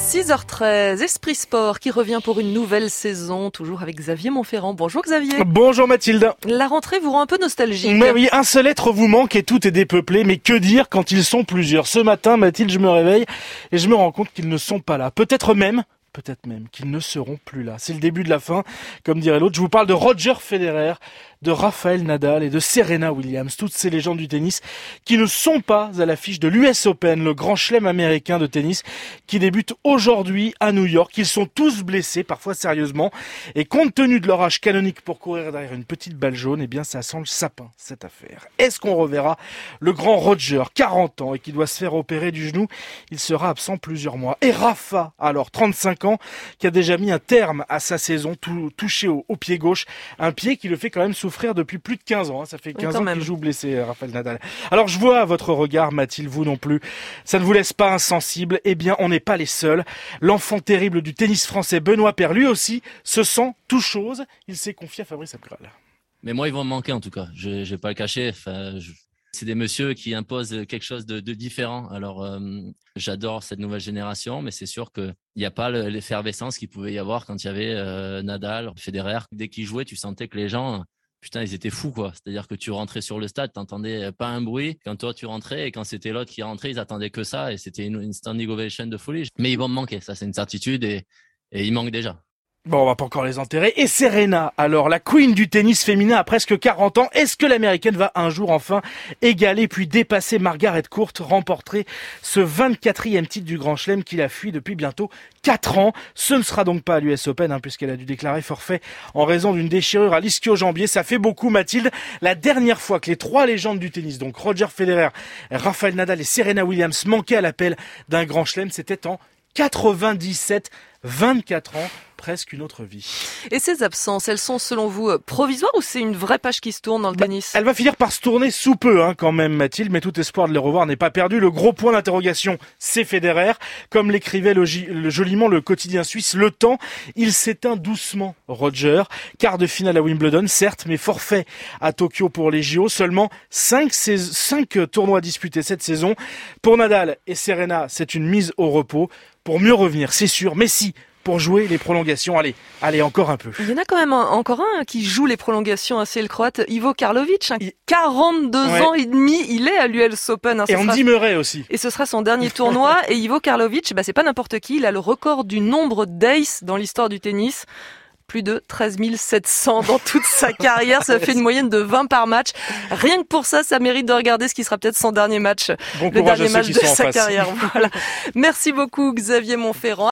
6h13, Esprit Sport qui revient pour une nouvelle saison, toujours avec Xavier Monferrand. Bonjour Xavier. Bonjour Mathilde. La rentrée vous rend un peu nostalgique. Mais oui, un seul être vous manque et tout est dépeuplé, mais que dire quand ils sont plusieurs? Ce matin, Mathilde, je me réveille et je me rends compte qu'ils ne sont pas là. Peut-être même qu'ils ne seront plus là. C'est le début de la fin, comme dirait l'autre. Je vous parle de Roger Federer, de Rafael Nadal et de Serena Williams, toutes ces légendes du tennis qui ne sont pas à l'affiche de l'US Open, le grand chelem américain de tennis qui débute aujourd'hui à New York. Ils sont tous blessés, parfois sérieusement, et compte tenu de leur âge canonique pour courir derrière une petite balle jaune, eh bien ça sent le sapin, cette affaire. Est-ce qu'on reverra le grand Roger, 40 ans, et qui doit se faire opérer du genou? Il sera absent plusieurs mois. Et Rafa, alors 35 ans, qui a déjà mis un terme à sa saison, touché au pied gauche, un pied qui le fait quand même souffrir depuis plus de 15 ans. Ça fait 15 ans qu'il joue blessé, Rafael Nadal. Alors je vois à votre regard, Mathilde, vous non plus, ça ne vous laisse pas insensible. Eh bien, on n'est pas les seuls. L'enfant terrible du tennis français, Benoît Paire, lui aussi, se sent tout chose. Il s'est confié à Fabrice Abkral. Mais moi, ils vont me manquer en tout cas. Je vais pas le cacher. C'est des messieurs qui imposent quelque chose de différent. Alors, j'adore cette nouvelle génération, mais c'est sûr qu'il n'y a pas l'effervescence qu'il pouvait y avoir quand il y avait Nadal, Federer. Dès qu'ils jouaient, tu sentais que les gens, putain, ils étaient fous, quoi. C'est-à-dire que tu rentrais sur le stade, t'entendais pas un bruit. Quand toi, tu rentrais, et quand c'était l'autre qui rentrait, ils attendaient que ça, et c'était une standing ovation de folie. Mais ils vont me manquer, ça c'est une certitude, et ils manquent déjà. Bon, on va pas encore les enterrer. Et Serena, alors, la queen du tennis féminin à presque 40 ans. Est-ce que l'américaine va un jour enfin égaler puis dépasser Margaret Court, remporter ce 24e titre du Grand Chelem qu'il a fui depuis bientôt 4 ans? Ce ne sera donc pas à l'US Open, puisqu'elle a dû déclarer forfait en raison d'une déchirure à l'ischio-jambier. Ça fait beaucoup, Mathilde. La dernière fois que les trois légendes du tennis, donc Roger Federer, Rafael Nadal et Serena Williams, manquaient à l'appel d'un Grand Chelem, c'était en 97, 24 ans, presque une autre vie. Et ces absences, elles sont selon vous provisoires ou c'est une vraie page qui se tourne dans le tennis? Elle va finir par se tourner sous peu quand même, Mathilde, mais tout espoir de les revoir n'est pas perdu. Le gros point d'interrogation, c'est Federer. Comme l'écrivait joliment le quotidien suisse Le Temps, il s'éteint doucement, Roger. Quart de finale à Wimbledon, certes, mais forfait à Tokyo pour les JO. Seulement 5 tournois disputés cette saison. Pour Nadal et Serena, c'est une mise au repos. Pour mieux revenir, c'est sûr, mais si, pour jouer les prolongations, allez, encore un peu. Il y en a quand même encore un qui joue les prolongations, c'est le Croate Ivo Karlovic, 42 ans et demi, il est à l'US Open. Et Andy Murray aussi. Et ce sera son dernier tournoi, et Ivo Karlovic, c'est pas n'importe qui, il a le record du nombre d'aces dans l'histoire du tennis. Plus de 13 700 dans toute sa carrière. Ça fait une moyenne de 20 par match. Rien que pour ça, ça mérite de regarder ce qui sera peut-être son dernier match. Bon le dernier match de sa carrière. Voilà. Merci beaucoup, Xavier Monferrand.